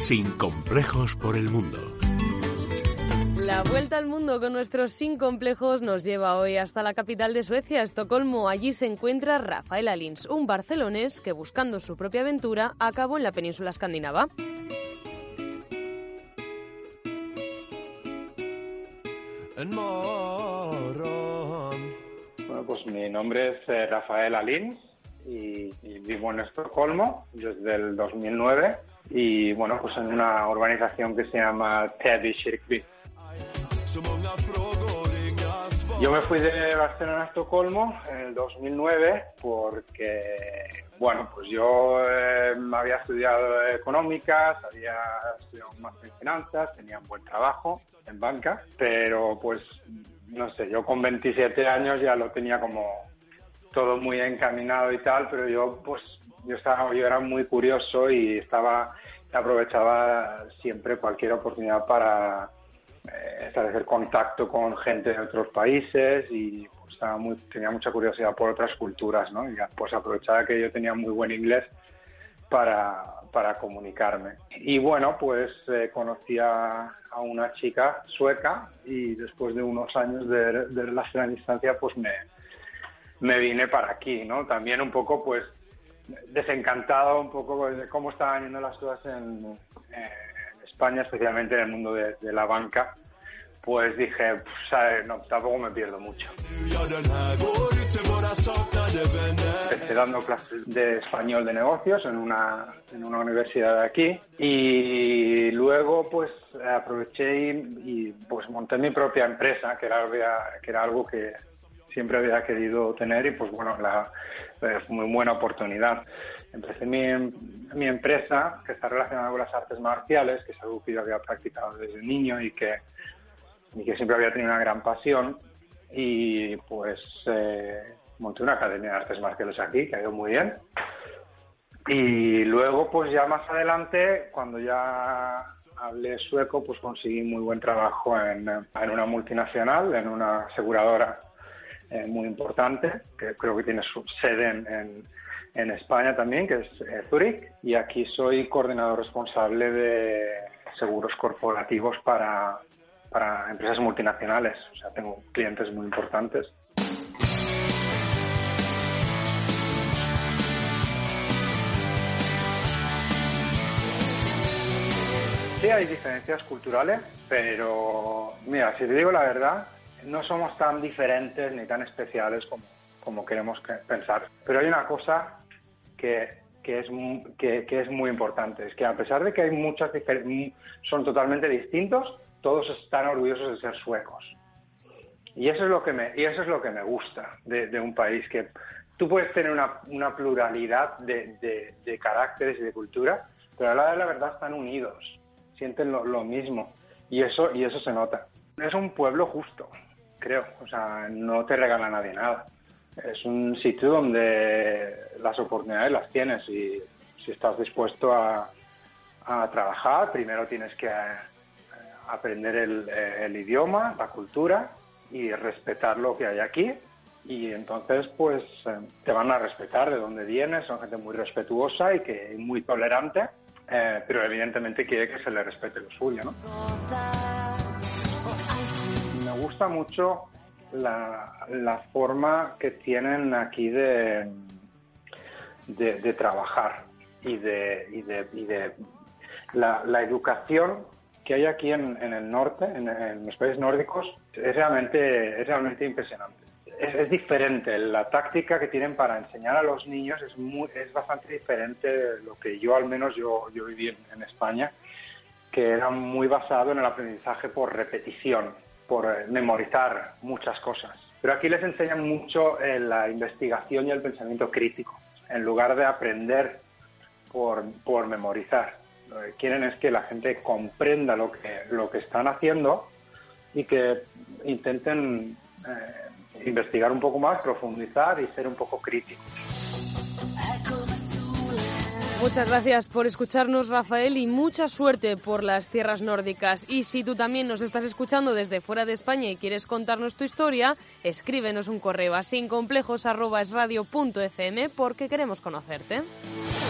Sin complejos por el mundo. La vuelta al mundo con nuestros Sin complejos nos lleva hoy hasta la capital de Suecia, Estocolmo. Allí se encuentra Rafael Alins, un barcelonés que, buscando su propia aventura, acabó en la península escandinava. Bueno, pues mi nombre es Rafael Alins y vivo en Estocolmo desde el 2009 y bueno, pues en una urbanización que se llama Täby Kyrkby. Yo me fui de Barcelona a Estocolmo en el 2009 porque, bueno, pues yo había estudiado económicas, había estudiado un máster en finanzas, tenía un buen trabajo en banca, pero pues, no sé, yo con 27 años ya lo tenía como todo muy encaminado y tal, pero yo era muy curioso y aprovechaba siempre cualquier oportunidad para establecer contacto con gente de otros países y pues, tenía mucha curiosidad por otras culturas, ¿no? Y pues aprovechaba que yo tenía muy buen inglés para comunicarme. Y bueno, pues conocí a una chica sueca y después de unos años de relación a distancia, pues me vine para aquí, ¿no? También un poco, pues, desencantado un poco de cómo estaban yendo las cosas en España, especialmente en el mundo de la banca, pues dije, no, tampoco me pierdo mucho. Empecé dando clases de español de negocios en una universidad de aquí y luego pues aproveché y pues monté mi propia empresa, que era algo que siempre había querido tener y pues bueno, fue muy buena oportunidad. Empecé mi empresa, que está relacionada con las artes marciales, que es algo que yo había practicado desde niño y que siempre había tenido una gran pasión. Y pues monté una academia de artes marciales aquí, que ha ido muy bien. Y luego, pues ya más adelante, cuando ya hablé sueco, pues conseguí muy buen trabajo en una multinacional, en una aseguradora muy importante, que creo que tiene su sede en España también, que es Zurich, y aquí soy coordinador responsable de seguros corporativos para empresas multinacionales. O sea, tengo clientes muy importantes. Sí, hay diferencias culturales, pero mira, si te digo la verdad, no somos tan diferentes ni tan especiales como queremos pensar. Pero hay una cosa que es muy importante, es que a pesar de que hay muchas son totalmente distintos, todos están orgullosos de ser suecos. Y eso es lo que me gusta de un país, que tú puedes tener una pluralidad de caracteres y de cultura, pero a la hora de la verdad están unidos, sienten lo mismo, y eso se nota. Es un pueblo justo, creo, o sea, no te regala nadie nada. Es un sitio donde las oportunidades las tienes y si estás dispuesto a trabajar, primero tienes que aprender el idioma, la cultura y respetar lo que hay aquí, y entonces pues te van a respetar de dónde vienes. Son gente muy respetuosa y que muy tolerante, pero evidentemente quiere que se le respete lo suyo, ¿no? Me gusta mucho la forma que tienen aquí de trabajar y de la educación que hay aquí en el norte, en los países nórdicos, es realmente impresionante. Es diferente, la táctica que tienen para enseñar a los niños es bastante diferente de lo que yo viví en España, que era muy basado en el aprendizaje por repetición, por memorizar muchas cosas. Pero aquí les enseñan mucho la investigación y el pensamiento crítico, en lugar de aprender por memorizar. Lo que quieren es que la gente comprenda lo que están haciendo y que intenten investigar un poco más, profundizar y ser un poco críticos. Muchas gracias por escucharnos, Rafael, y mucha suerte por las tierras nórdicas. Y si tú también nos estás escuchando desde fuera de España y quieres contarnos tu historia, escríbenos un correo a sincomplejos@esradio.fm porque queremos conocerte.